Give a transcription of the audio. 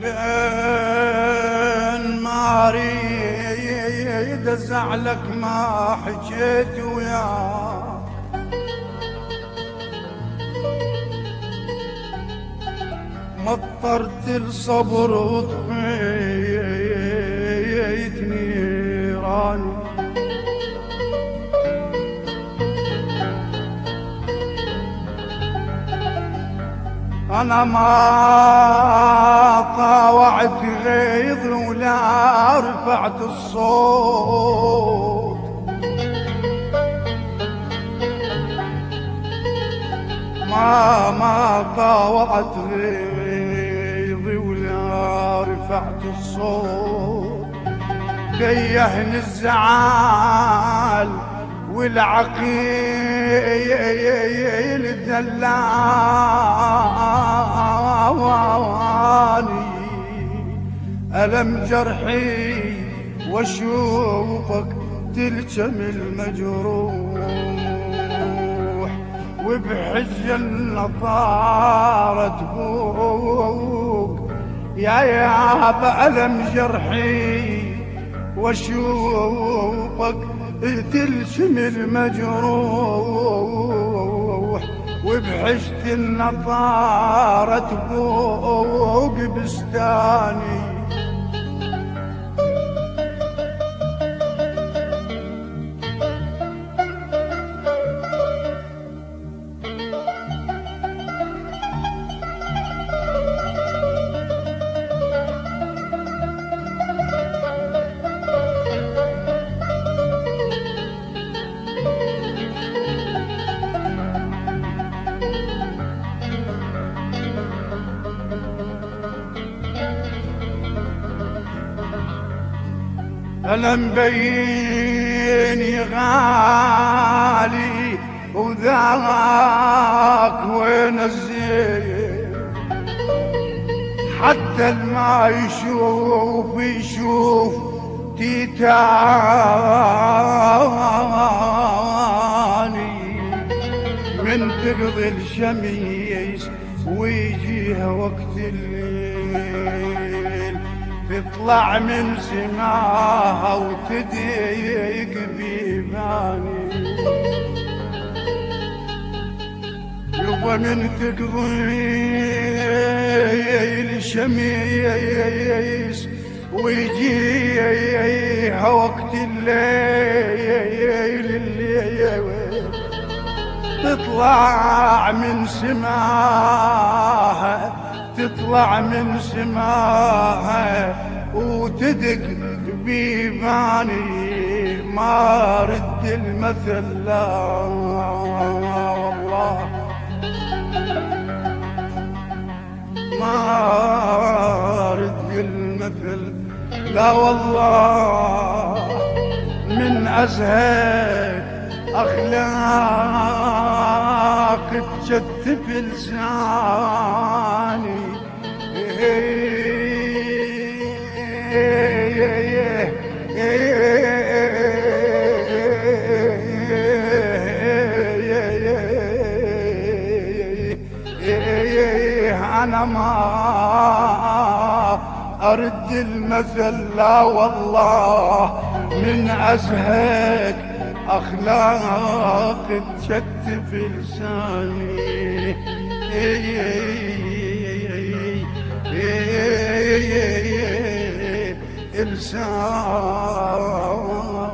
بين ما اريد ازعلك ما حكيت وياك، مطرت الصبر وطفيت نيراني، أنا ما طاوعت غيظ ولا رفعت الصوت، ما طاوعت غيظ ولا رفعت الصوت، كيهني الزعال والعقيل دلاني، ألم جرحي واشوفك تلجم المجروح، وبحجة النظارة تبوق يا يابا، ألم جرحي واشوفك تلجم المجروح، وبحجة النظارة تبوق بستاني. أنا مبين غالي وذاك وين الزين، حتى الما يشوف تيتاني، من تقضي الشميس ويجيها وقت الليل، تطلع من سماها وتضيق بيباني، يبا من تقضي الشميس ويجيها وقت الليل، تطلع من سماها، تطلع من سماها وتدق بيباني، ما رد المثل لا والله، ما رد المثل لا والله، من أزهد أخلاق تشتف لساني، أنا ما أرد المثل لا والله، من أزهد أخلاق تشتف لساني، لساني.